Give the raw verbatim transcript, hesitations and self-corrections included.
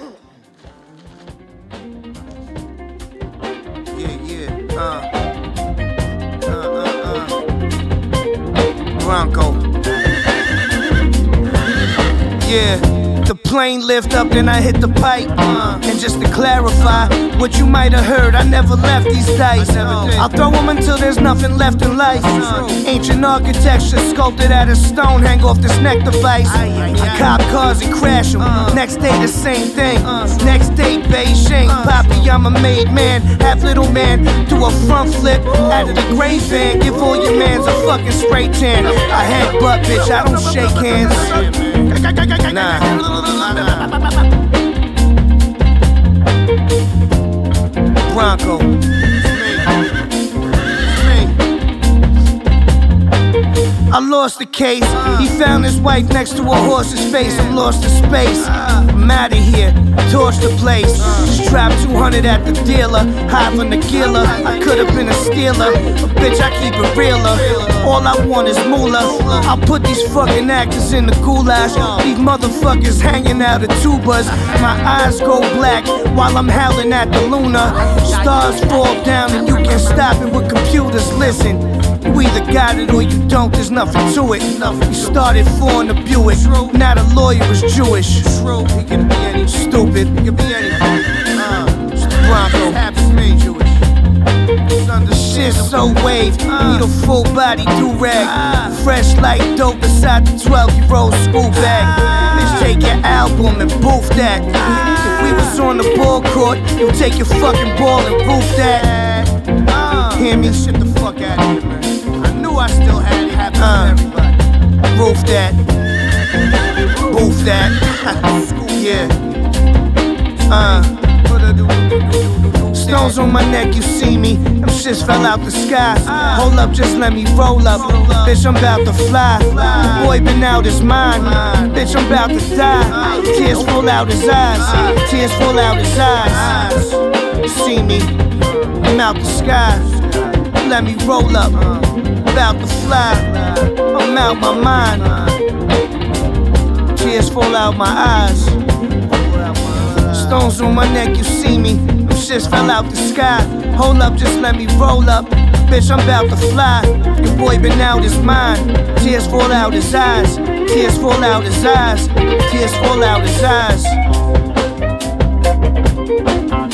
Yeah, yeah, uh, uh, uh, uh. Bronco. Yeah, the plane lift up, then I hit the pipe. Uh, and just to clarify what you might have heard, I never left these dice. I'll throw them until there's nothing left in life. Ancient architecture sculpted out of stone, hang off this neck device. I cop cars and crash them. Next day the same thing. Next day Beijing. Poppy, I'm a made man. Half little man, do a front flip out of the gray van. Give all your mans a fucking spray tan. I headbutt, bitch, I don't shake hands. Nah. Bronco. I lost the case. He found his wife next to a horse's face. I'm lost to space. I'm outta here. Torch the place. Strap two hundred at the dealer. High from the killer. I could've been a stealer, but bitch, I keep it realer. All I want is moolah. I'll put these fucking actors in the goulash. These motherfuckers hanging out of tubas. My eyes go black while I'm howling at the Luna. Stars fall down and you can't stop it with computers. Listen, you either got it or you don't, there's nothing to it. You started four in the Buick, now the lawyer is Jewish. True, he can be any stupid, he can be anything. Uh, it's the Bronco, happens me, Jewish. Shit so waved, need a full body do-rag. Fresh like dope beside the twelve-year-old school bag. Bitch, take your album and boof that. If we was on the ball court, you take your fucking ball and roof that. Hear me? Shit the fuck out of here, man. I knew I still had it, happens uh, to everybody. Roof that. Boof that. Yeah. Uh. Stones on my neck, you see me. Them shits fell out the sky. Hold up, just let me roll up. Bitch, I'm about to fly. The boy been out his mind. Bitch, I'm about to die. Tears fall out his eyes. Tears fall out his eyes. You see me? I'm out the sky. Let me roll up. About to fly. I'm out my mind. Tears fall out my eyes. Stones on my neck, you see me. Them shits fell out the sky. Hold up, just let me roll up. Bitch, I'm about to fly. Your boy been out his mind. Tears fall out his eyes. Tears fall out his eyes. Tears fall out his eyes.